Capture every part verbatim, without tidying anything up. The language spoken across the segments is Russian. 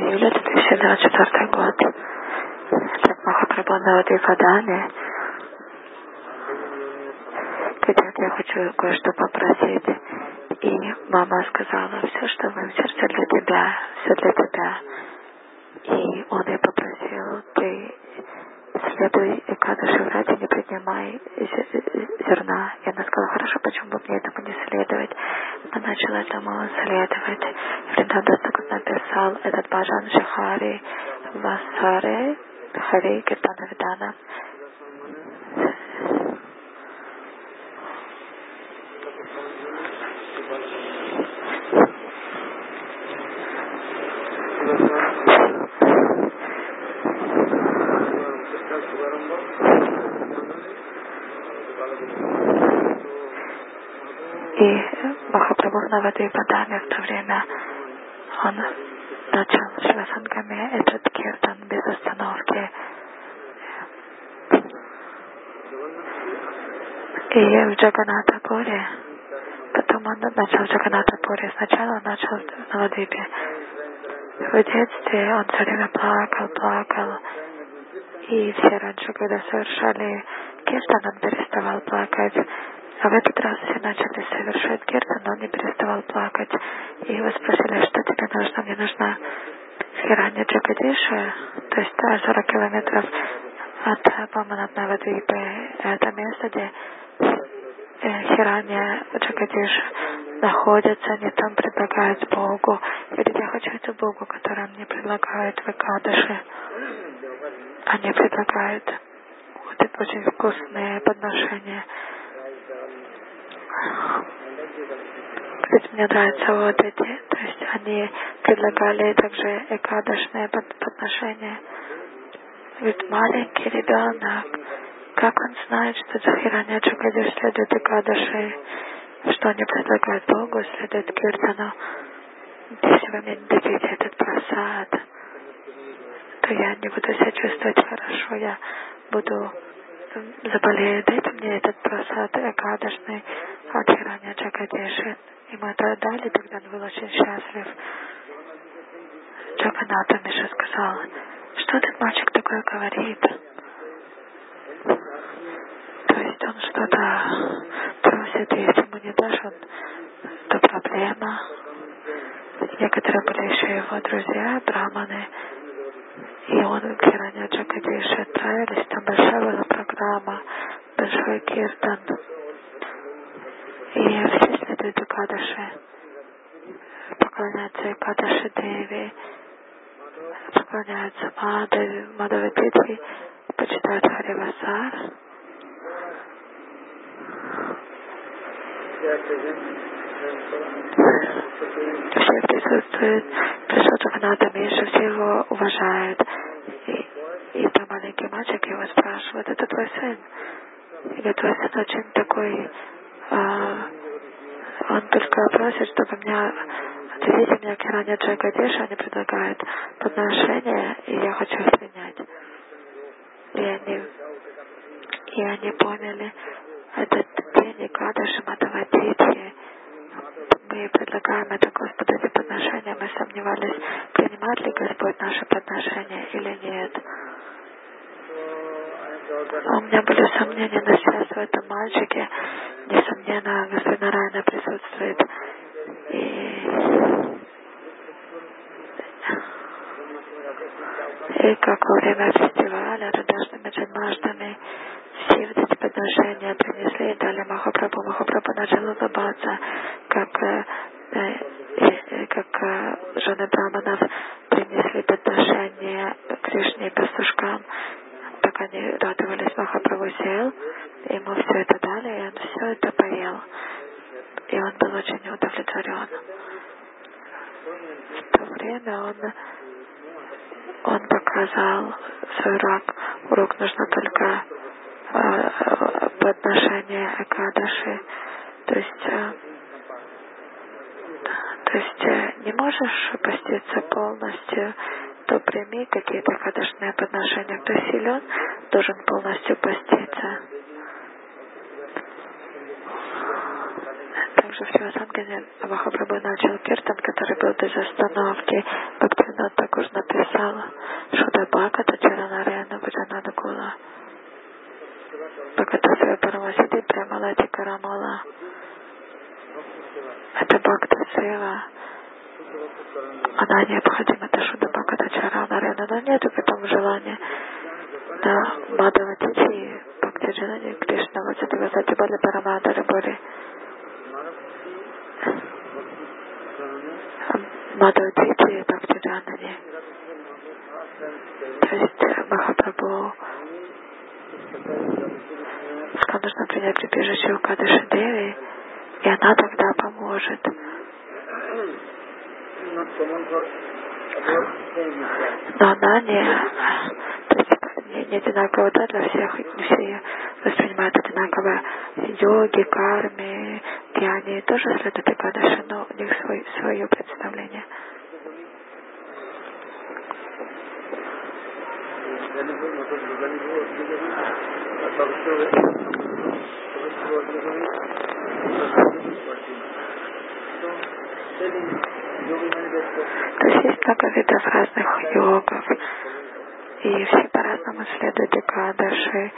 июля две тысячи двадцать четвёртый год. Для Махапрабху Навадвипадане. Хотя я хочу кое-что попросить. И мама сказала, все, что в моем сердце для тебя, все для тебя. И он ей попросил, ты следуй Экадаши врать и не принимай зерна. И она сказала, хорошо, почему бы мне этому не следовать? Она начала этому следовать. Вриндавдас написал этот баджан Шихари Васаре Хари Киртана Видана. И Махапрабху Навадвипадане в то время он начал Шивасангами этот киртан без остановки. И в Джаганатапуре, потом он начал в Джаганатапуре, сначала он начал в Навадвипе. В детстве он все время плакал, плакал. И все раньше, когда совершали киртан, он переставал плакать. А в этот раз все начали совершать киртан, но он не переставал плакать. И его спросили, что тебе нужно? Мне нужна Хиранья Джагадиша, то есть сорок километров от Паманат-Навадвипы. Это место, где Хиранья Джагадиша находится, они там предлагают Богу. И говорит, я хочу эту Богу, которую мне предлагают в Экадаши. Они предлагают вот это очень вкусные подношения. Ведь мне нравятся вот эти, то есть они предлагали также экадашные подношения. Ведь маленький ребенок, как он знает, что Хиранья Джагадиш следует экадаши, что они предлагают Богу, следует киртану. Если вы мне не дадите этот прасад, то я не буду себя чувствовать хорошо, я буду заболею. Дайте мне этот прасад экадашный от Хиранья Джагадиши. Ему это дали, тогда он был очень счастлив. Джаганната Миша сказал, что этот мальчик такое говорит? То есть он что-то просит, и если ему не дашь, он, то проблема. Некоторые были еще его друзья, браманы, и он к Хиранья Джагадиши отправились, там большая была программа, большой киртан. И все следуют Экадаши, поклоняются Экадаши Деви, поклоняются Мадаве, Мадаве Питхи, почитают Харивасар. Все присутствуют, пришел Джаганната Миша, все его уважают. И, и там маленький мальчик его спрашивает, это твой сын? И говорит, твой сын очень такой, а, он только просит, чтобы меня, отвезите меня к Хиранья Джагадишу, они предлагают подношения, и я хочу их принять. И они, и они поняли, этот день Экадаши Мадаватити, мы предлагаем это Господу эти подношения, мы сомневались, принимает ли Господь наши подношения или нет. У меня были сомнения, но сейчас в этом мальчике, несомненно, Господь Нараяна присутствует. И, и как во время фестиваля Радашными Джанмаштами все вот эти подношения принесли и дали Махапрабху. Махапрабху начал улыбаться, как, э, э, как э, жены браманов принесли подношения Кришне и пастушкам. Так они радовались. Махапрабху сел, ему все это дали, и он все это поел. И он был очень удовлетворен. В то время он, он показал свой урок. Урок нужно только подношение Экадаши. То есть, то есть не можешь поститься полностью, то прими какие-то экадашные подношения. Кто силен, должен полностью поститься. Также в Шивасангане Махапрабху начал киртан, который был без остановки. Бхактивинода Рабиндрана Такур написал Шуда Бхагавата Чаранараяна Баджананукула Бхагавата Парамасиди Премалати Карамала. Это Бхакта Сева. Она необходима, это Шуда Бхагавата Чаранараяна, но нет в этом желания. Да, Мадхава Тичи, Бхакти Джанани, Кришна, Васати Васати Бали Парамадары Бори. Мадхава Тичи, Бхакти Джанани. То есть Махапрабху сказал, нужно принять прибежище у Кадыши Деви, и она тогда поможет. Но она не, то есть не, не одинаково, да, для всех, не все ее воспринимают одинаково. Йоги, карми, гьяни тоже следуют Экадаши, но у них свой, свое представление. То есть есть много видов разных йогов, и все по-разному следуют Экадаши.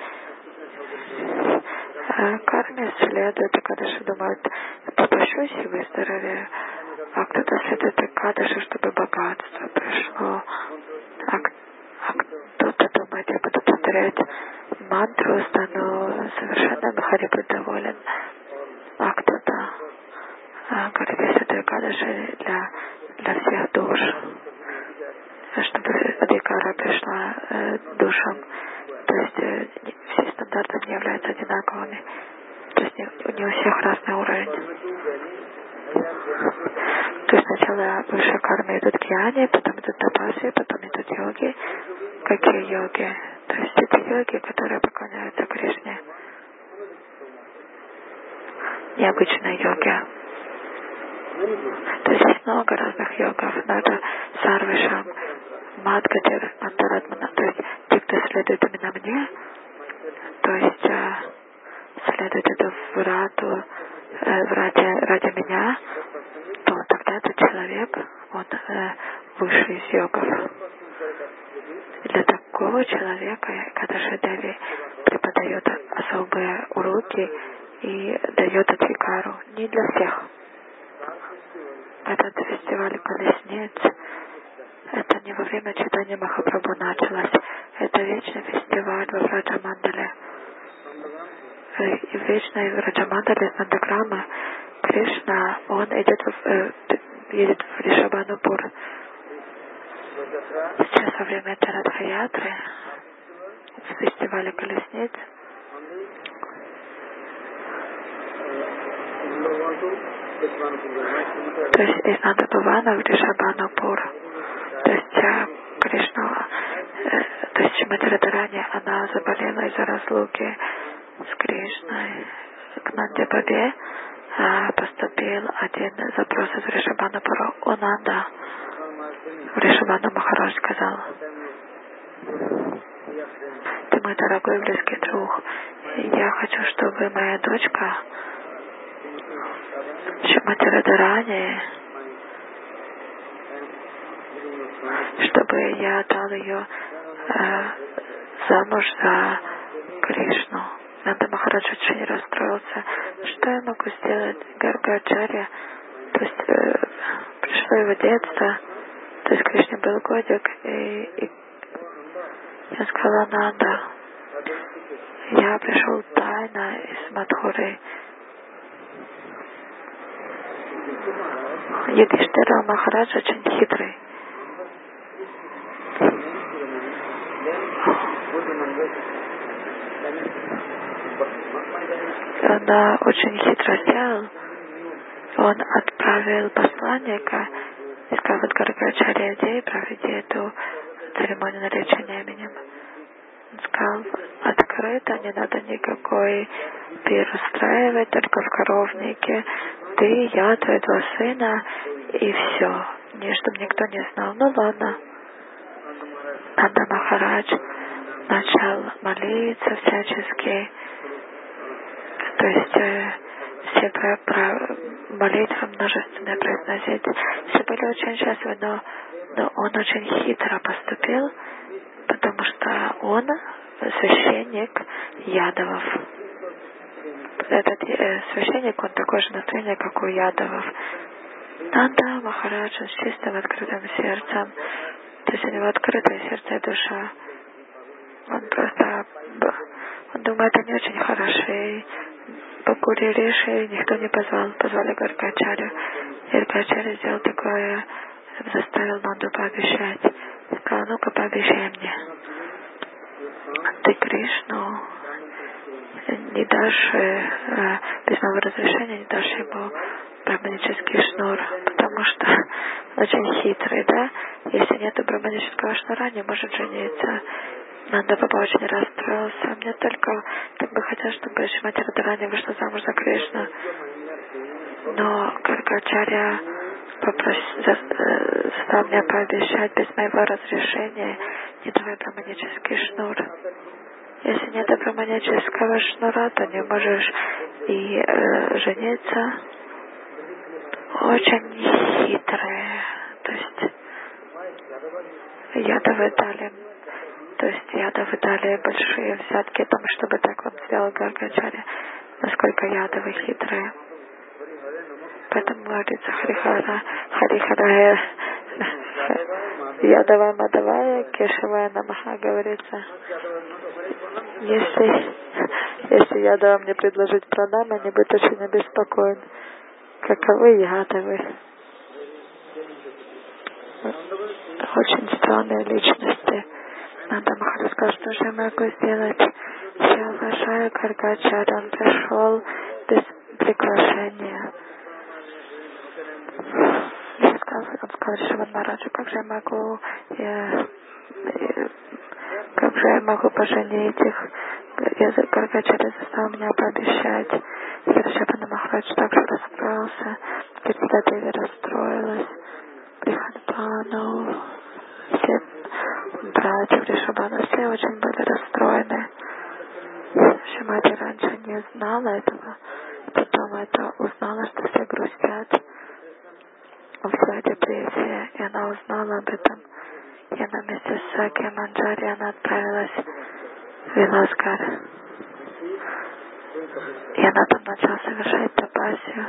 Карме следует Экадаши, думают, попущусь и выздоровею, а кто-то следует Экадаши, чтобы богатство пришло, а, а кто-то думает, я буду повторять мантру, стану совершенно Харибу доволен, а кто-то а, говорит, я следую Экадаши для, для всех душ, чтобы Адхикара пришла э, душам. То есть э, все стандарты не являются одинаковыми. То есть не, не у всех разный уровень. То есть сначала выше кармы идут гьяни, потом идут тапаси, потом идут йоги. Какие йоги? То есть эти йоги, которые поклоняются Кришне. Необычные йоги. То есть есть много разных йогов, но это сарвишам, мадгадев, антаратмана, то есть те, кто следует именно мне, то есть э, следует эту врату э, ради, ради меня, то тогда этот человек, он э, выше из йогов. И для такого человека Кадаши Деви преподает особые уроки и дает Адхикару. Не для всех. Этот фестиваль колесниц, это не во время читания Махапрабху началось. Это вечный фестиваль во Враджамандале. И в вечной Враджамандале с Нандаграма Кришна, он идет в, э, едет в Ришабанупур. Сейчас во время Радха-ятры, в фестивале колесниц, то есть из Нандабхавана в Ришабанупур. То есть э, Кришна, э, то есть Шримати Радхарани, она заболела из-за разлуки с Кришной. К Нандабхаве э, поступил один запрос из Ришабанупура. О Нанда, Ришабана Махарадж сказал: ты мой дорогой близкий друг, я хочу, чтобы моя дочка Шримати Радхарани, чтобы я отдал ее э, замуж за Кришну. Нанда Махарадж очень расстроился. Что я могу сделать? Гаргачарья, то есть э, пришло его детство, то есть Кришне был годик, и, и я сказала: Нанда, я пришел тайно из Мадхуры. Юдхиштира Махарадж очень хитрый. Он очень хитро сделал. Он отправил посланника и сказал: вот Гаргачарья Дей, проведи эту церемонию наречения именем. Он сказал: открыто, не надо никакой пир устраивать, только в коровнике. Ты, я, твои два сына, и все. Не, чтобы никто не знал. Ну ладно. Нанда Махарадж начал молиться всячески. То есть э, все про, про молитвы множественные произносить. Все были очень счастливы, но, но он очень хитро поступил, потому что он священник Ядовов. Этот э, священник, он такое же настроение, как у Ядовов. Нанда Махарадж с чистым открытым сердцем, то есть у него открытое сердце и душа. Он просто, он думает, они очень хороши. Бакури Риши никто не позвал, позвали Гаргачарю. И Гаргачаря сделал такое, заставил Нанду пообещать. Сказал, ну-ка пообещай мне. Ты Кришну не дашь э, без моего разрешения, не дашь ему брахманический шнур, потому что он очень хитрый, да? Если нету брахманического шнура, не может жениться. Нанда Баба очень расстроился. Мне только так бы хотел, чтобы Шримати Радхарани вышла замуж за Кришну. Но Гаргачарья попросил, заставил меня пообещать без моего разрешения не давай брахманический шнур. Если нет брахманического шнура, то не можешь и э, жениться. Очень хитрые. То есть Ядовы дали, то есть Ядовы дали большие взятки тому, чтобы так он сделал Гаргачарья, насколько Ядовы хитрые. Поэтому говорится Харихара, Харихара, Ядова Мадавая, Кешавая Намаха, говорится. Если, если Ядова мне предложить пранам, они будут очень обеспокоены. Каковы Ядовы? Очень странные личности. Нанда Махарадж сказал, что же я могу сделать? Я уважаю Гаргачарью, он пришел без приглашения. Я сказал, он сказал Шриван Махараджу, как же я могу, я, я, как же я могу поженить их? Я Гаргачарья заставил меня пообещать. Шриван Махарадж также расстроился, Вришабхадеви расстроилась, Брихадбану, все братья Вришабхану, все очень были расстроены. Шримати раньше не знала этого, потом это узнала, что все грустят, вся депрессия, и она узнала об этом. И она вместе с Саки Манджари она отправилась в Виласгар. И она там начала совершать тапасию.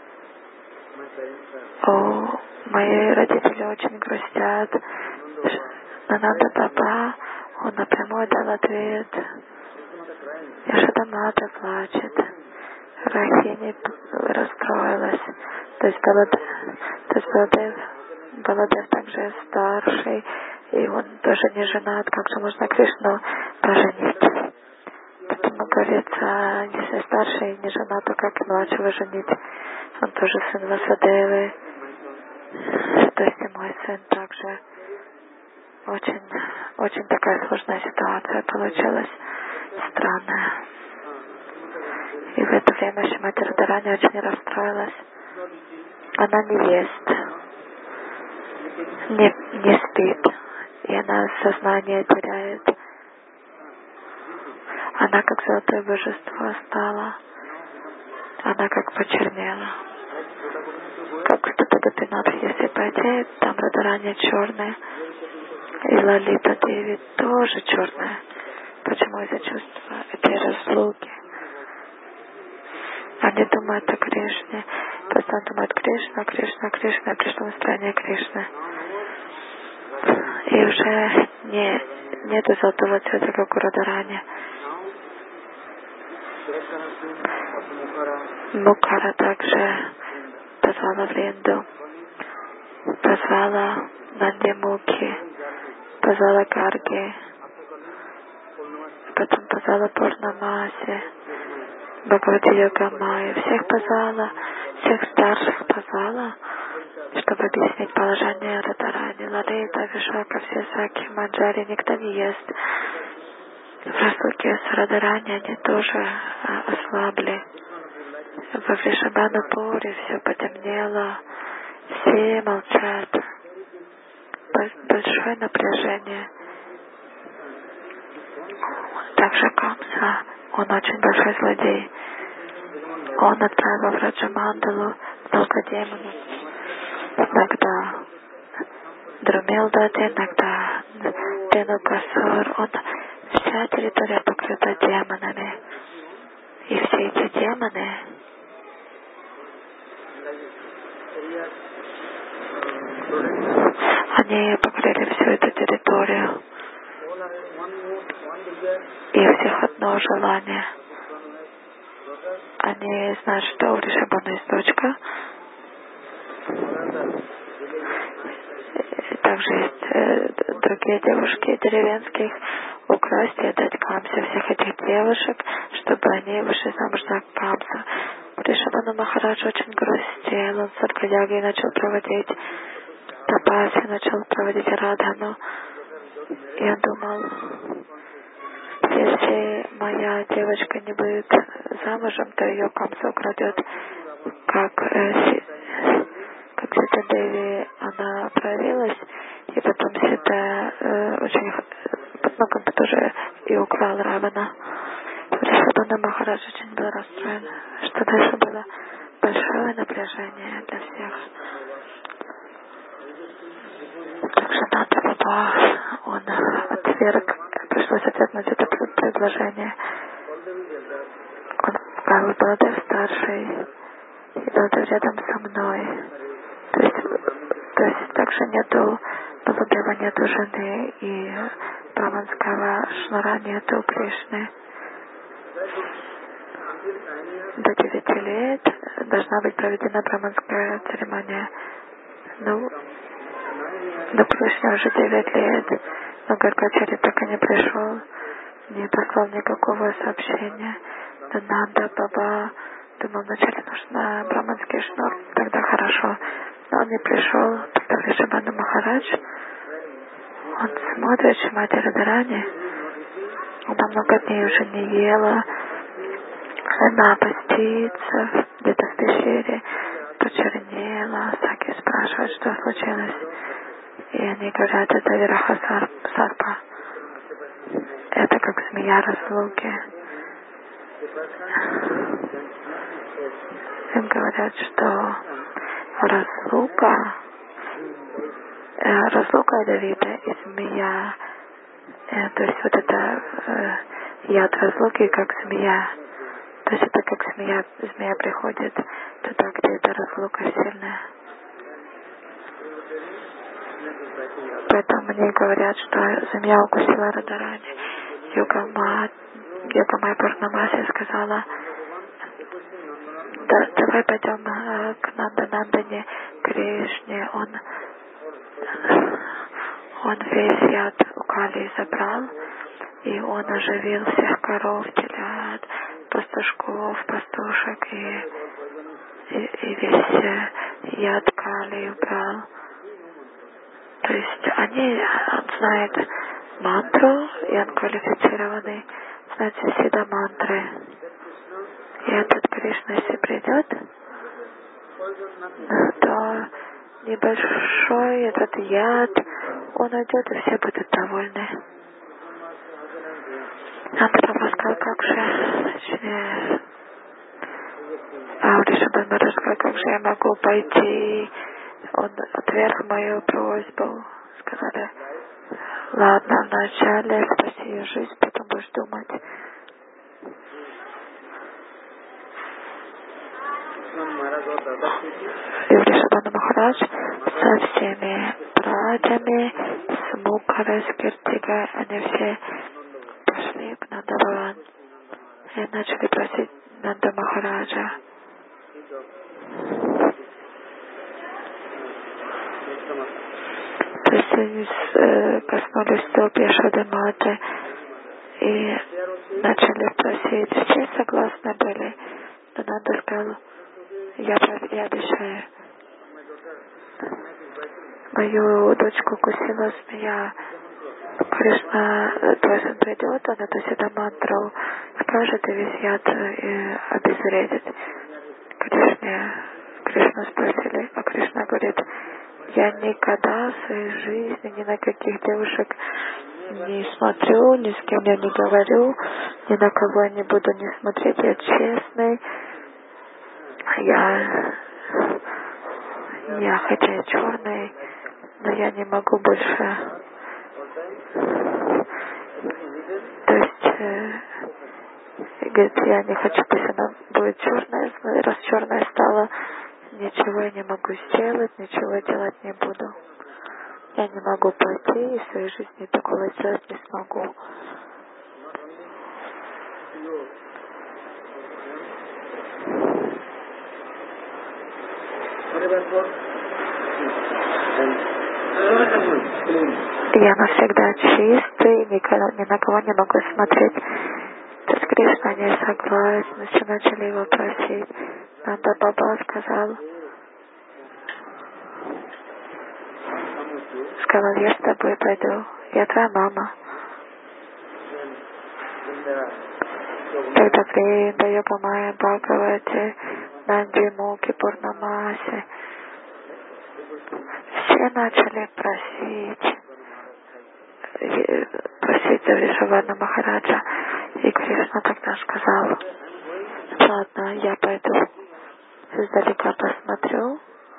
О, мои родители очень грустят. Нанда Баба, он напрямую дал ответ. Яшодамата плачет. Рахини расстроилась. То есть Баладев, то есть Баладев, Баладев также старший, и он тоже не женат. Как же можно Кришну поженить? Поэтому говорится, если старший не женат, то как и младшего женить? Он тоже сын Васудевы. То есть и мой сын также. Очень, очень такая сложная ситуация получилась. Странная. И в это время Шримати Радхарани очень расстроилась. Она не ест, не, не спит, и она сознание теряет. Она как золотое божество стала. Она как почернела. Как в Татагапинат, если пойти, там Радхарани черная, и Лалита Деви тоже черная. Почему? Из-за чувства этой разлуки. Они думают о Кришне, постоянно думают Кришна, Кришна, Кришна, и пришло настроение Кришны. И уже не, нету золотого цвета, как у Радхарани. Мукара также позвала Вринду, позвала Нандимуки, позвала Гарги, потом позвала Пурнамаси, Бхагавати Йогамайю, всех позвала, всех старших позвала, чтобы объяснить положение Радхарани, Лалита, Вишака, все Саки, Манджари, никто не ест. В разлуке с Радхарани они тоже а, ослабли. Во Вришабханупуре все потемнело, все молчат. Большое напряжение. Также Камса, он очень большой злодей. Он отправил в Раджамандалу много демонов. Иногда Друмилдата, иногда Денукасур. Он, вся территория покрыта демонами. И все эти демоны, они покрыли всю эту территорию. И у всех одно желание. Они знают, что у Вришабхана есть дочка. И также есть э, другие девушки деревенских. Украсть и отдать Камсе всех этих девушек, чтобы они вышли замуж за Камса. Вришабхана Махарадж очень грустил. Он саргаяги начал проводить тапаси, начал проводить радхану. И он думал, если моя девочка не будет замужем, то ее Камса украдет, как, э, как Сита Деви, она проявилась, и потом Сита э, очень, ну, как бы тоже и украл Равана. Вришабхана Махарадж очень был расстроен, что дальше было большое напряжение для всех. Также Нанда Баба, он отверг, пришлось отвергнуть это предложение. Он сказал, Баладев старший, и Баладев рядом со мной. То есть, то есть также нету, Баладева нету жены, и браманского шнура нету Кришны. До девяти лет должна быть проведена браманская церемония. Ну, до Кришны уже девять лет, но Гаргачари так и не пришел, не послал никакого сообщения. Да Нанда Баба думал, вначале нужно браманский шнур, тогда хорошо. Но он не пришел, тогда Вришабхана Махарадж, он смотрит, Шримати Радхарани, она много дней уже не ела, она постится, где-то в пещере, почернела, Саки спрашивает, что случилось. И они говорят, это Вираха Сарпа. Это как змея разлуки. Им говорят, что разлука, э, разлука ядовита и змея, э, то есть вот это э, яд разлуки, как змея. То есть это как змея, змея приходит туда, где эта разлука сильная. Поэтому мне говорят, что змея укусила Радхарани. Йогамай Йогамай Пурнамаси сказала, да, давай пойдем э, к Нанданандане, Кришне. Он, он весь яд у Кали забрал, и он оживил всех коров, телят, пастушков, пастушек, и, и, и весь э, яд Кали убрал. То есть они, он знает мантру, и он квалифицированный, знает все мантры. И этот Кришна, если придет, то небольшой этот яд, он уйдет, и все будут довольны. Андра сказал, как же, а Вришабхан Махарадж сказал, как же я могу пойти. Он отверг мою просьбу. Сказали, ладно, вначале спаси ее жизнь, потом будешь думать. И Вришабхан Махарадж со всеми братьями, с Мукхарой, с Киртигой, они все пошли к Нандаван и начали просить Нанда Махараджа. То есть они э, коснулись стоп Яшоды Маты и начали просить. Все согласны были. Но Нанда сказал, я, я обещаю. Мою дочку укусила змея. Кришна, твой сын придет, он эту седа мантру скажет и весь яд э, обезвредит. Кришне, Кришну спросили, а Кришна говорит, я никогда в своей жизни ни на каких девушек не смотрю, ни с кем я не говорю, ни на кого я не буду не смотреть, я честный. Я, я хотя и черный, но я не могу больше. То есть, э, говорит, я не хочу, пусть она будет черная, раз черная стала, ничего я не могу сделать, ничего делать не буду. Я не могу пойти и в своей жизни такого сделать не смогу. Я навсегда чистый, никого, ни на кого не могу смотреть. То есть Кришна не согласен, все начали его просить. Нанда Баба сказал, сказал, я с тобой пойду, я твоя мама. Тогда при Дайога Майя Бхагавате, Нанди Муки Пурнамасе, все начали просить, просить за Вришавана Махараджа. И Кришна тогда сказал, ладно, я пойду, издалека посмотрю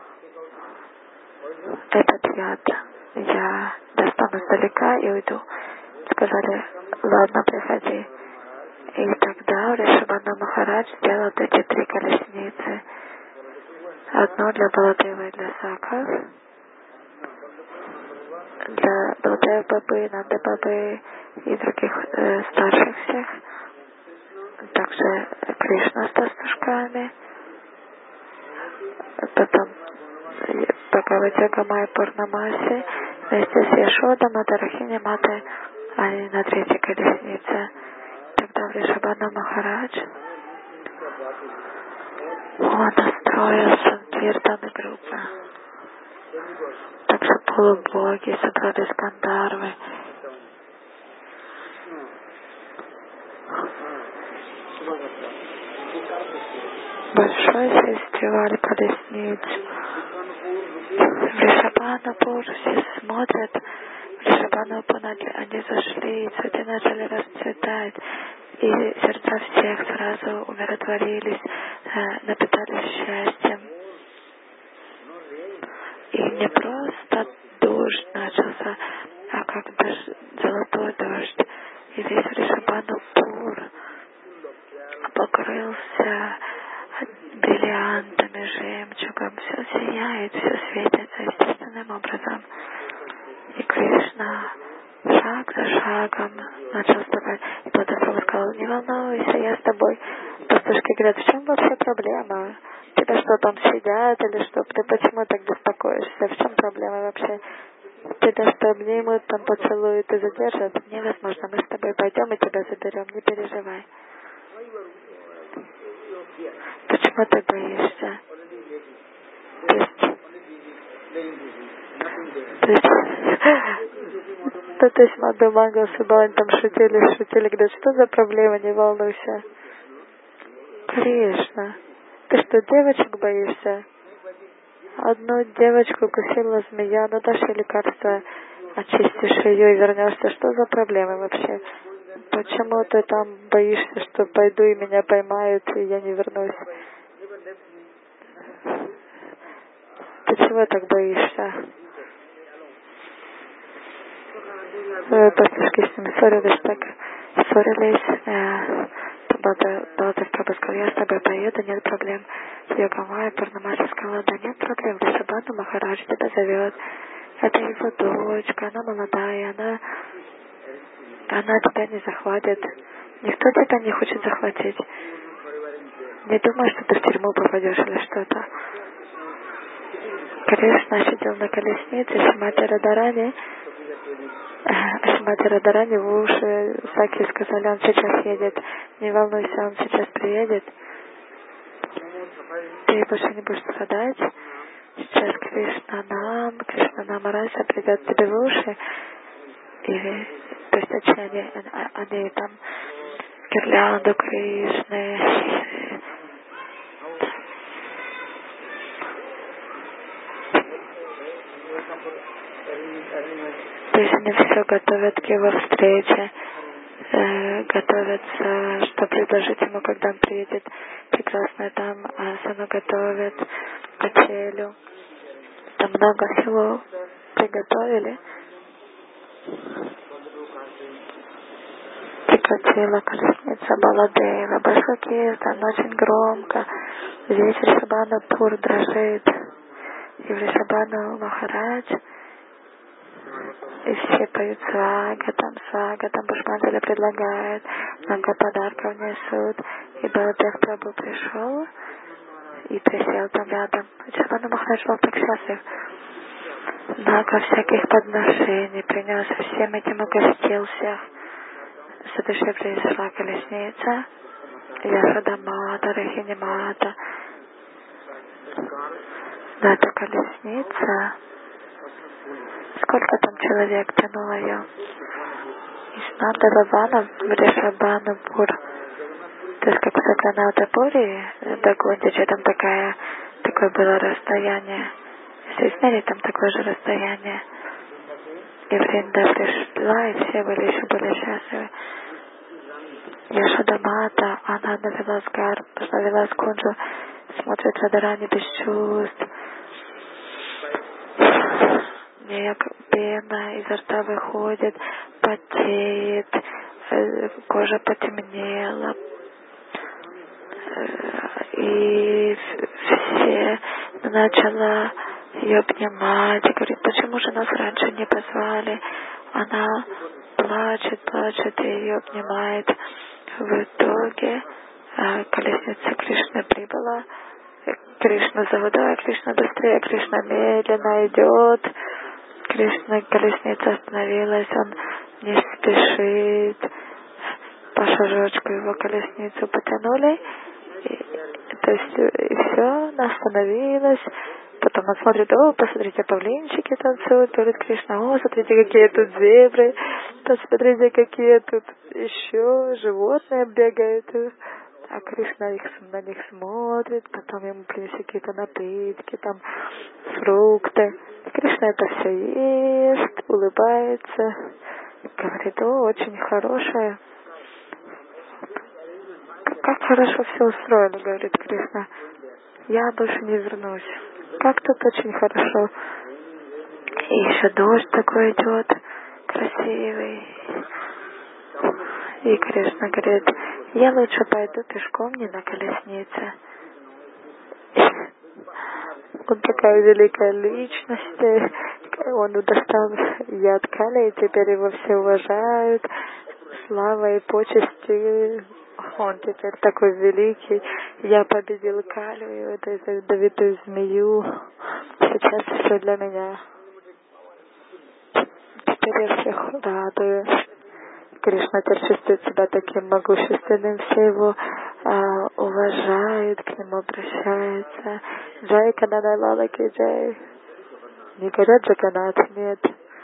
этот яд. Я достану издалека и уйду. Сказали, ладно, приходи. И тогда Вришабхана Махарадж сделал эти три колесницы. Одно для Баладевы и для Сакхов, для Баладевы Бабы, Нанды Бабы и других э, старших всех. Также Кришна с пастушками. Потом Бхагавати Майя Пурнамаси вместе с Яшодой, Мадарахини Матой, они на третьей колеснице. Тогда Вришабхана Махарадж, он настроил санкиртаны группы. Также полубоги собрались Гандарвы. Большой фестиваль колесниц. Вришабханапур все смотрят. Вришабханапур, они зашли, и цветы начали расцветать. И сердца всех сразу умиротворились, напитались счастьем. И не просто дождь начался, а как дождь, золотой дождь. И весь Вришабханапур покрылся бриллиантами, жемчугом, все сияет, все светится естественным образом. И Кришна шаг за шагом начал вставать. И Бладапрабху сказал, не волнуйся, я с тобой. Пастушки говорят, в чем вообще проблема? Тебя что, там сидят или что? Ты почему так беспокоишься? В чем проблема вообще? Тебя что, обнимут, там поцелуют и задержат? Невозможно, мы с тобой пойдем и тебя заберем, не переживай. Почему ты боишься? То есть, то есть, то, то есть Мадху Мангал Субалань там шутили, шутили, говорят, что за проблема, не волнуйся. Кришна, ты что, девочек боишься? Одну девочку укусила змея, ну дашь ей лекарство, очистишь ее и вернешься. Что за проблема вообще? Почему ты там боишься, что пойду и меня поймают, и я не вернусь? Ты чего так боишься? Пастушки с ним ссорились, так ссорились. Баладев Прабху сказал, я с тобой поеду, нет проблем. Йога Майя Пурнамаси сказала, да нет проблем, Вришабхана Махарадж тебя зовет. Это его дочка, она молодая, она, она тебя не захватит. Никто тебя не хочет захватить. Не думай, что ты в тюрьму попадешь или что-то. Кришна сидел на колеснице, Шримати Радарани. Шримати Радарани в уши Саки сказали, он сейчас едет. Не волнуйся, он сейчас приедет. Ты больше не будешь страдать. Сейчас Кришна нам, Кришна нам Раса придет тебе в уши. И, то есть, они, они там гирлянду Кришны. То есть они все готовят к его встрече. э, готовятся, что предложить ему, когда он приедет. Прекрасно там асану готовят, качелю. Там много всего приготовили. Прикатила колесница Баладеева. Большой киртан, очень громко. Ветер Шабана Пур дрожит. И в Шабану Махарадж. И все поют свага, там свага, там Пушпанджали предлагает. Много подарков несут. И Баладев Прабху пришел и присел там рядом. Шабану Махарадж был так счастлив. Много всяких подношений принес, всем этим угостил всех. С этой же пришла колесница, Яшода Мата, Рахини Мата. Но эта колесница, сколько там человек тянуло ее? Из Нандалавана в Ришабанапур. То есть как в Сакранатапуре до Гундича, там такая, такое было расстояние. Если измерить, там такое же расстояние. И Вринда пришла, и все были еще более счастливы. Яшода Мата, она навелась гар, навелась кунджу, смотрит Радарани без чувств. Нек, пена изо рта выходит, потеет, кожа потемнела. И все начала ее обнимать и говорит, почему же нас раньше не позвали? Она плачет, плачет и ее обнимает. В итоге колесница Кришны прибыла. Кришна зовут, давай, Кришна быстрее, Кришна медленно идет. Кришна, колесница остановилась, он не спешит. По шажочку его колесницу потянули. И, то есть и все, она остановилась. Потом он смотрит, о, посмотрите, павлинчики танцуют перед Кришной, о, смотрите, какие тут зебры, посмотрите, какие тут еще животные бегают. А Кришна их, на них смотрит, потом ему принесли какие-то напитки, там фрукты. И Кришна это все ест, улыбается, говорит, о, очень хорошее. Как, как хорошо все устроено, говорит Кришна. Я больше не вернусь. Как тут очень хорошо. И еще дождь такой идет, красивый. И Кришна говорит, я лучше пойду пешком, не на колеснице. Он такая великая личность. Он достал яд Кали, и теперь его все уважают. Слава и почести. Он теперь такой великий. Я победил Калю, и вот эту ядовитую змею. Сейчас все для меня. Теперь я всех радую. Кришна теперь чувствует себя таким могущественным. Все его а, уважают, к нему обращаются. Джай Канада Лалаки Джай. Не говорят Джаганат, нет.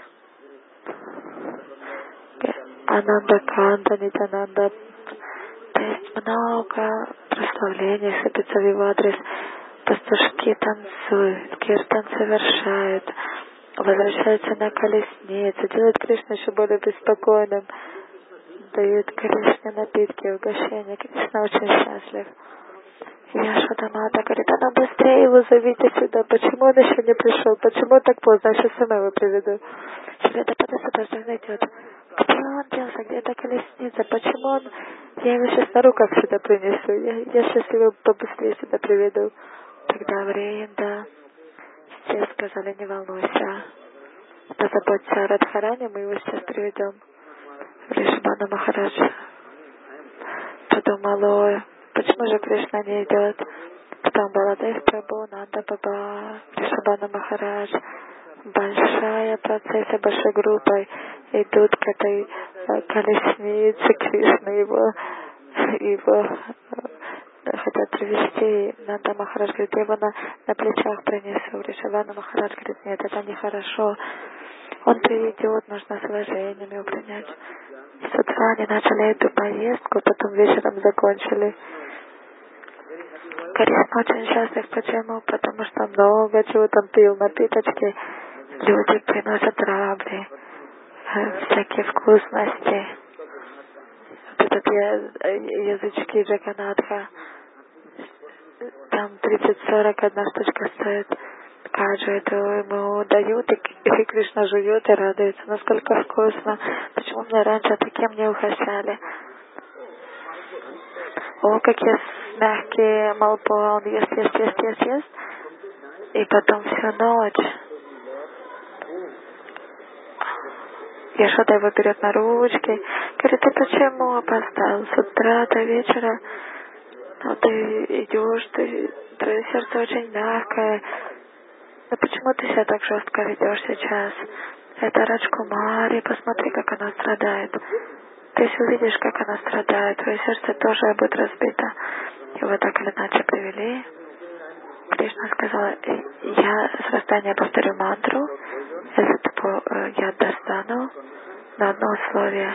Ананда Канта, Нитянанда. То есть много прославлений сыпется в его адрес. Пастушки танцуют, киртан совершают, возвращаются на колеснице, делают Кришну еще более беспокойным, дают Кришне напитки, угощения. Кришна очень счастлив. Яшода Мата говорит, она быстрее его зовите сюда, почему он еще не пришел, почему он так поздно, я сейчас сама его приведу. Шведа Падаса тоже идет. Где он делся, где эта колесница, почему он, я его сейчас на руках сюда принесу, я, я сейчас его побыстрее сюда приведу. Тогда Вринда, все сказали, не волнуйся, позаботься о Радхаране, мы его сейчас приведем. Вришабана Махарадж подумал, ой, почему же Кришна не идет? Потом Баладев Прабху, Нанда Баба, Вришабана Махарадж, большая процессия, большой группой идут к этой колеснице Кришны, его, его хотят привезти. Нанда Махарадж говорит, я его на, на плечах принесу. Вришабана Махарадж говорит, нет, это нехорошо. Он приведет, нужно с уважением его принять. С утра они начали эту поездку, потом вечером закончили. Кришна очень счастлив. Почему? Потому что много чего там пил, напиточки. Люди приносят рабли, всякие вкусности. этот язычки Джаганатха, там тридцать-сорок одна штучка стоит. Каждую эту ему дают, и, и Кришна жует и радуется, насколько вкусно. Почему меня раньше таким не угощали? О, какие мягкие молпо, он ест, ест, ест, ест, ест. И потом всю ночь Яшода его берет на ручки, говорит, ты почему опоздал? С утра до вечера, ну ты идешь, ты, твое сердце очень мягкое. Но почему ты себя так жестко ведешь сейчас? Это Раджкумари, посмотри, как она страдает. Ты если увидишь, как она страдает, твое сердце тоже будет разбито. Его так или иначе привели. Кришна сказала, я с расстояния повторю мантру, этот я достану на одно условие.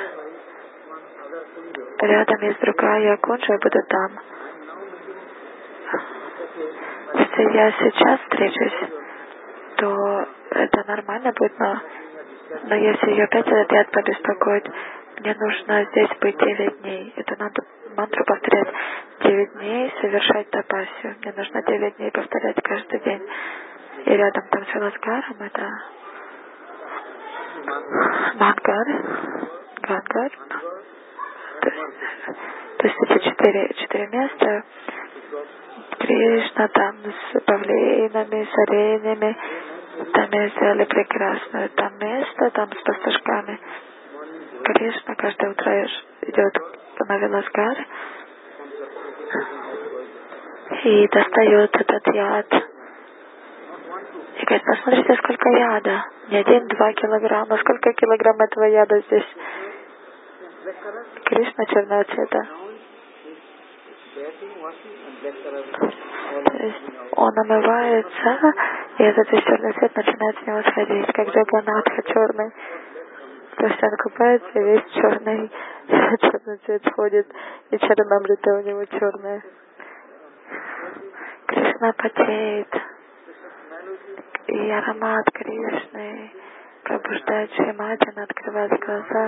Рядом есть другая кунджа, я буду там. Если я сейчас встречусь, то это нормально будет, но, но если ее опять этот яд побеспокоит, мне нужно здесь быть девять дней. Это надо мантру повторять девять дней, совершать тапасию. Мне нужно девять дней повторять каждый день. И рядом там с Виласгаром это Мангар, Гангар. То есть, то есть эти четыре, четыре места. Кришна там с павлинами, с оленями. Там сделали прекрасное там место, там с пастушками. Кришна каждое утро идет на Виласгар и достает этот яд. И говорит, посмотрите, сколько яда. Не один-два килограмма. Сколько килограмм этого яда здесь? Кришна черного цвета. То есть он омывается, и этот весь черный цвет начинает с него сходить, как Джаганатха черный. То есть он купается, и весь черный, черный цвет сходит, и Чаранамрита у него черная. Кришна потеет, и аромат Кришны пробуждает Шримати, она открывает глаза.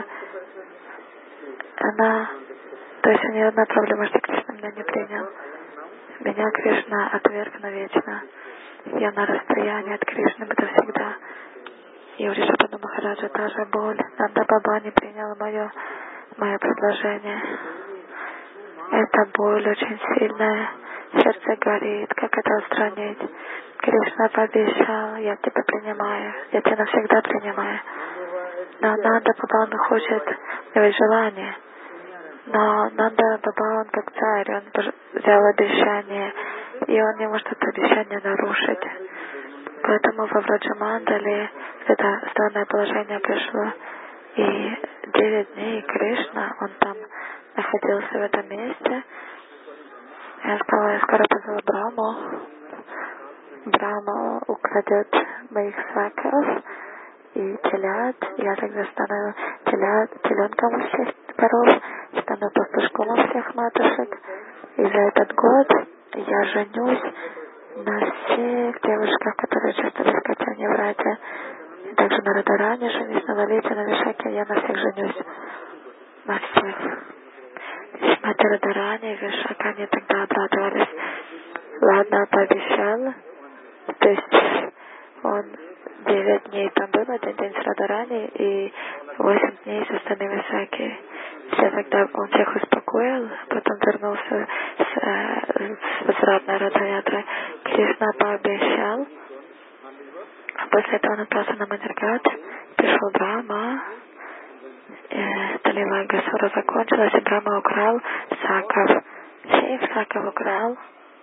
Она, то есть у нее одна проблема, что Кришна меня не принял. Меня Кришна отверг навечно. Я на расстоянии от Кришны буду всегда. И у Ришабхану Махараджа та же боль. Нанда Баба не принял мое, мое предложение. Эта боль очень сильная. Сердце горит. Как это устранить? Кришна пообещал, я тебя принимаю. Я тебя навсегда принимаю. Но Нанда Баба, он хочет, у него есть желание. Но Нанда Баба, он как царь, он взял обещание, и он не может это обещание нарушить. Поэтому во Враджамандале это странное положение пришло. И девять дней Кришна, он там находился в этом месте. Я сказала, я скоро позову Браму. Брама украдет моих сваков и телят. Я тогда стану телят, теленком у всех коров, стану пастушком у всех матушек. И за этот год я женюсь на всех девушках, которые участвовали в качании врате. Также на Радаране женюсь, на Лалите, на Вишаке, я на всех женюсь. На всех. Шмати Радаране и Вишака, они тогда обрадовались. Ладно, пообещал. То есть он девять дней там был, один день с Радарани и восемь дней с остальными Вишаки. Все тогда он всех успокоил, потом вернулся с, э, с возвратной Радхаятрой. Кришна пообещал. А после этого он отправился на Мадиргат, пришел Брахма, э, Талила Гасура закончилась, и Брахма украл саков. Всех саков украл.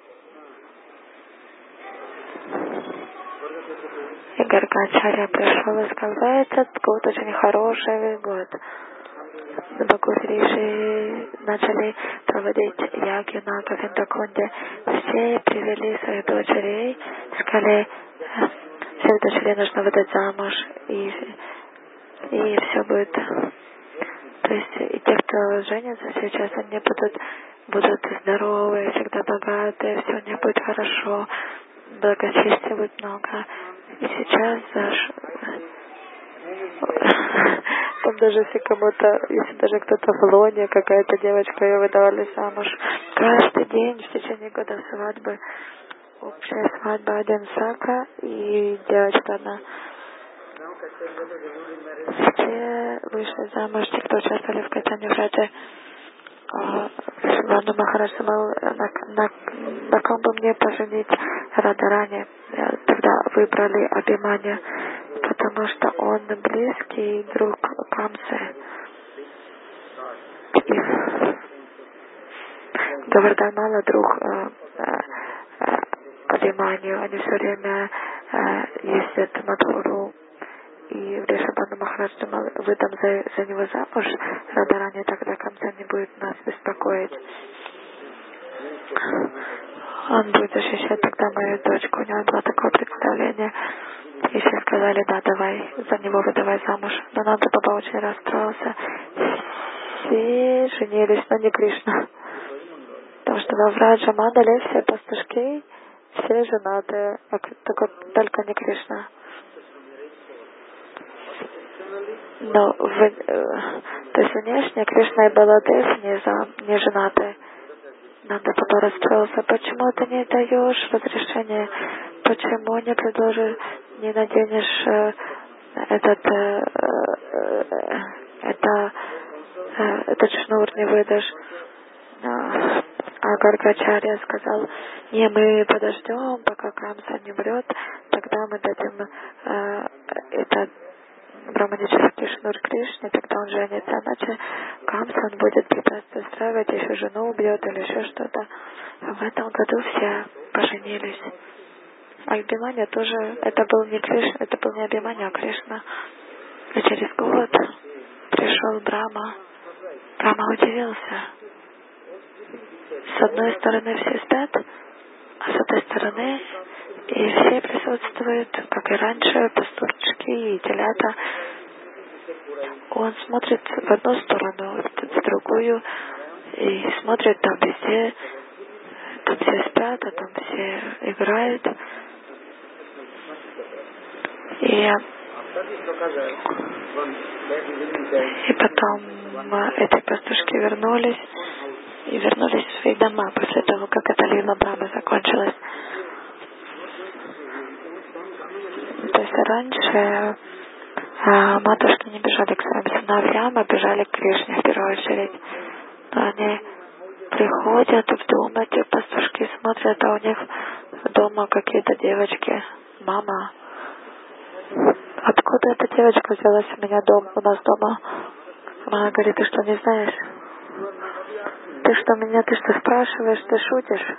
И Гаргачарья пришел и сказал, этот год очень хороший год. Бхагават-риши начали проводить яги на Говиндакунде. Все привели своих дочерей, сказали, всех дочерей нужно выдать замуж, и, и все будет. То есть и те, кто женится сейчас, они будут, будут здоровы, всегда богатые, все у них будет хорошо, благочестия будет много. И сейчас заш... Потом даже если кому-то, если даже кто-то в лоне, какая-то девочка, ее выдавали замуж. Каждый день в течение года свадьбы. Общая свадьба, один сака и девочка одна. Все вышли замуж, те, кто участвовали в катании Враджи. Вану Махарадж думал, на, на, на ком бы мне поженить Радарани. Тогда выбрали Абхиманью, потому что он близкий друг Камсы. И Гавардамала друг э, э, Абхиманью. Они все время э, ездят в Мадхуру. И Вришабхану Махарадж думал, выдам за, за него замуж Радарани, тогда Камса не будет нас беспокоить. Он будет защищать тогда мою дочку. У него было такое представление. И все сказали, да, давай, за него выдавай замуж. Но Нанда Баба очень расстроился. Все женились, но не Кришна. Потому что во Враджа Мандале все пастушки, все женатые, а только, только не Кришна. Но вы, э, то есть внешне Кришна и Баладев не, за, не женаты. Нанда Баба расстроился. Почему ты не даешь разрешение? Почему не предложишь, не наденешь э, этот, э, э, это, э, этот шнур, не выдашь? А Гаргачарья сказал, не, мы подождем, пока Камса не врет, тогда мы дадим э, этот браманический шнур Кришне, тогда он женится, иначе Камса он будет препятствие устраивать, еще жену убьет или еще что-то. А в этом году все поженились. А Абхиманью тоже, это был не Кришна, это был не Абхиманью, а Кришна. И через год пришел Брахма. Брахма удивился. С одной стороны все спят, а с этой стороны и все присутствуют, как и раньше, пастушки и телята. Он смотрит в одну сторону, в другую, и смотрит там везде. Там все спят, а там все играют. И, и потом эти пастушки вернулись. И вернулись в свои дома после того, как эта лила Брахмы закончилась. То есть раньше а, матушки не бежали к своим сыновьям, а бежали к Кришне в первую очередь. Но они приходят в дом, эти пастушки смотрят, а у них дома какие-то девочки. Мама, откуда эта девочка взялась у меня дома, у нас дома? Мама говорит, ты что, не знаешь? Ты что, меня, ты что спрашиваешь, ты шутишь?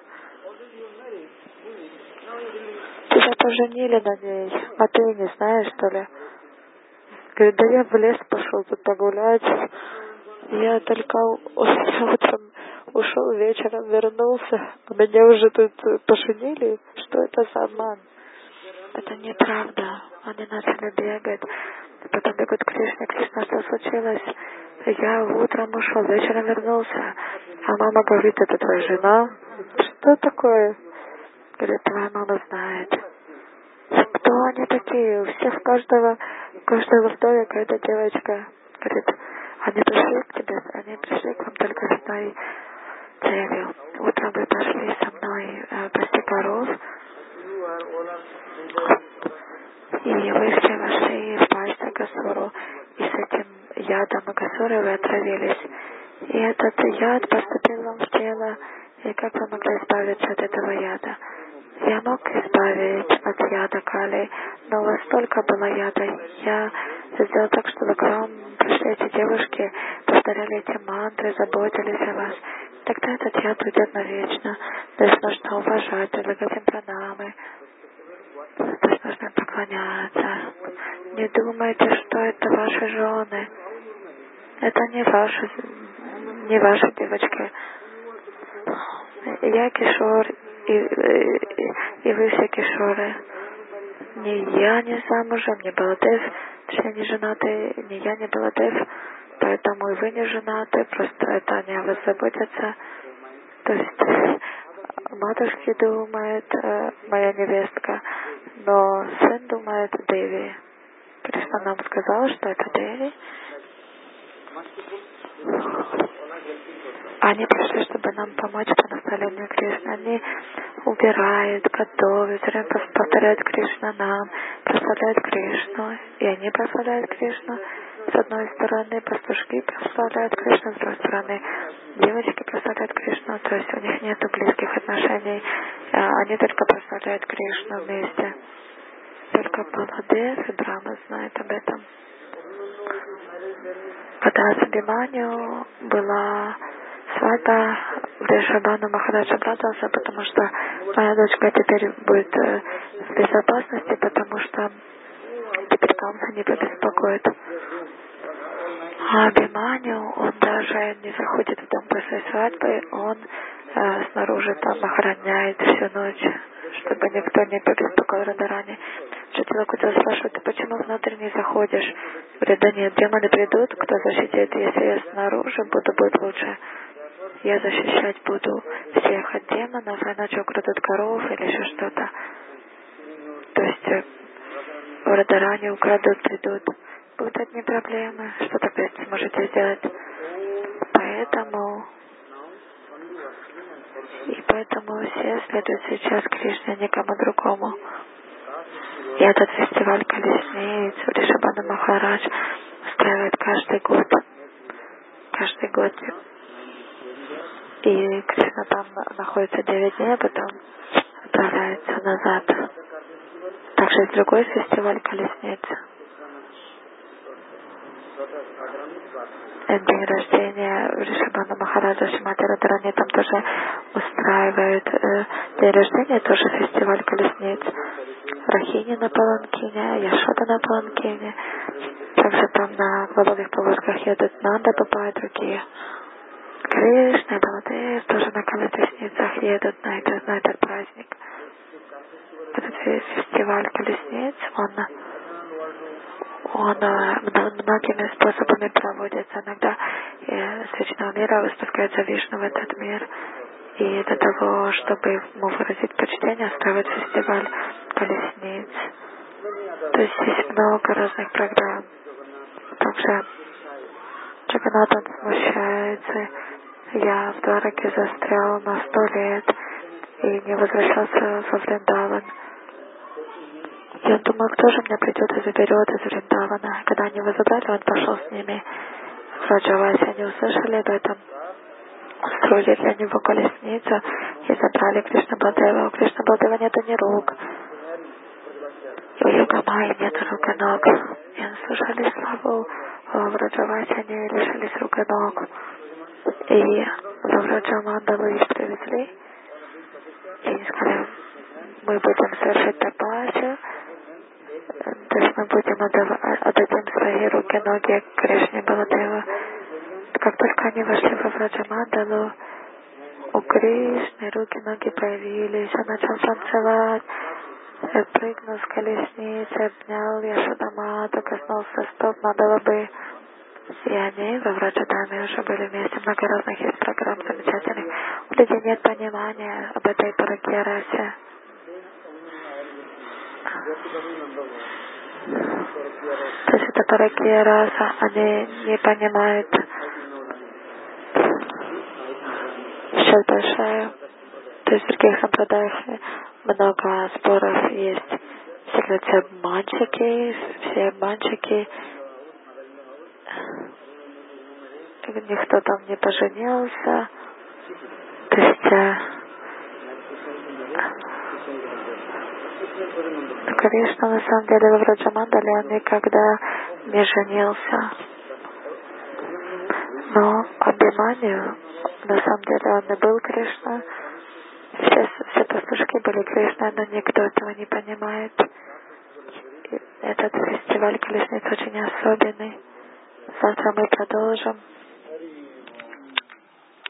Тебя поженили на ней, а ты не знаешь, что ли? Говорит, да я в лес пошел тут погулять. Я только утром ушел, вечером вернулся, а меня уже тут поженили. Что это за обман? Это неправда. Они начали бегать. Потом бегут к Кришне. Кришна, что случилось? Я утром ушел, вечером вернулся. А мама говорит, это твоя жена? Что такое? Говорит, твоя мама знает. Кто они такие? У всех каждого, каждого в доме какая-то девочка. Говорит, они пришли к тебе, они пришли к вам только с одной целью. Утром вы пошли со мной э, пасти коров, и вы все вошли в пасть Агасуру, и с этим ядом Агасуры вы отравились. И этот яд поступил вам в тело, и как вы могли избавиться от этого яда? Я мог избавить от яда Кали, но у вас столько было яда. Я сделал так, чтобы к вам пришли эти девушки, повторяли эти мантры, заботились о вас. Тогда этот яд уйдет навечно. То есть нужно уважать, предлагать им пранамы. То есть нужно поклоняться. Не думайте, что это ваши жены. Это не ваши, не ваши девочки. Я Кишор, и, и, и вы все Кишоры. Ни я не замужем, ни Баладев, точнее не женаты, ни я не Баладев, поэтому и вы не женаты, просто это они о вас заботятся. То есть матушки думает, э, моя невестка, но сын думает Деви. Кришна нам сказал, что это Деви, Они пришли, чтобы нам помочь по наставлению Кришны. Они убирают, готовят, все время повторяют Кришна нам, прославляют Кришну, и они прославляют Кришну. С одной стороны, пастушки прославляют Кришну, с другой стороны, девочки прославляют Кришну, то есть у них нет близких отношений, они только прославляют Кришну вместе. Только Баладев и Брахма знают об этом. Когда с Абхиманью была свадьба, Вришабхану Махарадж обрадовался, потому что моя дочка теперь будет в безопасности, потому что теперь Камса не побеспокоит. А Абхиманью, он даже не заходит в дом после свадьбы, он э, снаружи там охраняет всю ночь, чтобы никто не побеспокоил Радарани. Шатилакута спрашивает: ты почему внутрь не заходишь? Говорит: да нет, демоны придут, кто защитит, если я снаружи буду, будет лучше. Я защищать буду всех от демонов, а ночью украдут коров или еще что-то. То есть в Радарани украдут, придут. Будут одни проблемы, что тогда сможете сделать. Поэтому и поэтому все следуют сейчас Кришне, никому другому. И этот фестиваль колесниц Вришабхану Махарадж устраивает каждый год. Каждый год. И Кришна там находится девять дней, а потом отправляется назад. Также есть другой фестиваль колесниц. День рождения Вришабхану Махараджа Шримати Радарани там тоже устраивают э, день рождения, тоже фестиваль колесниц. Рахини на паланкине, Яшода на паланкине. Также там на глобальных повозках едут Нанда, Баба и другие. Кришна, Баладев тоже на колесницах едут на этот, на этот праздник. Этот фестиваль колесниц, он Он многими способами проводится. Иногда с вечного мира выпускается Вишну в этот мир. И для того, чтобы ему выразить почтение, устраивает фестиваль колесниц. То есть есть много разных программ. Также Джаганнат, он смущается. Я в Двараке застрял на сто лет и не возвращался во Вриндаван. Я думаю, кто же меня придет и заберет из Вриндавана. Когда они его забрали, он пошел с ними в Раджаваси. Они услышали об этом, устроили для него колесницу и забрали Кришна Балдева. У Кришна Балдева нету ни рук. И у Йогамайи нету рук и ног. И они слушали славу в Раджаваси, они лишились рук и ног. И в Раджамандалу их привезли. И они сказали: мы будем совершить тапасию. То есть мы будем отдав- отдадим свои руки, ноги Кришне Баладева. Как только они вошли во Враджамандалу, у Кришны руки, ноги появились, он начал танцевать, прыгнул с колесницы, обнял Яшодамату, коснулся стоп Мадалабы. И они во Враджадаме уже были вместе. Много разных есть программ замечательных. У людей нет понимания об этой паракья расе. То есть это паракья раса, они не понимают. Сейчас большая. То есть в других сампрадаях много споров есть. Все говорят, все обманщики, все обманщики. Никто там не поженился. То есть э, Кришна на самом деле во Враджамандале он никогда не женился. Но Абхиманью на самом деле он и был Кришна. Все, все пастушки были Кришна, но никто этого не понимает. И этот фестиваль колесниц очень особенный. Завтра мы продолжим.